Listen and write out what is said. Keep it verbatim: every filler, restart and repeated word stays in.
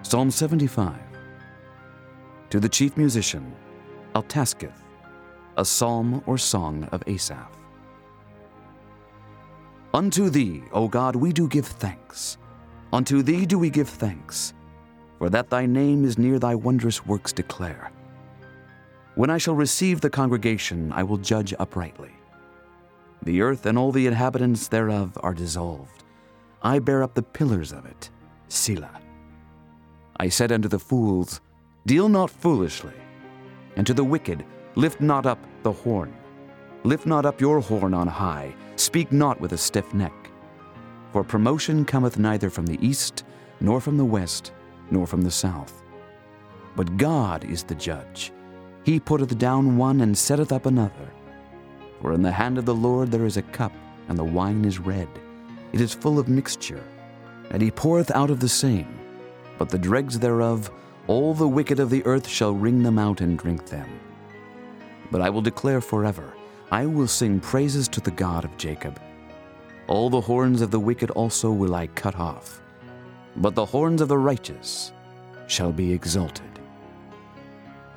Psalm seventy-five. To the chief musician, Altasketh, a psalm or song of Asaph. Unto thee, O God, we do give thanks. Unto thee do we give thanks, for that thy name is near thy wondrous works declare. When I shall receive the congregation, I will judge uprightly. The earth and all the inhabitants thereof are dissolved. I bear up the pillars of it. Selah. I said unto the fools, Deal not foolishly. And to the wicked, Lift not up the horn. Lift not up your horn on high. Speak not with a stiff neck. For promotion cometh neither from the east, nor from the west, nor from the south. But God is the judge. He putteth down one and setteth up another. For in the hand of the Lord there is a cup, and the wine is red. It is full of mixture, and he poureth out of the same. But the dregs thereof, all the wicked of the earth shall wring them out and drink them. But I will declare forever, I will sing praises to the God of Jacob. All the horns of the wicked also will I cut off, but the horns of the righteous shall be exalted.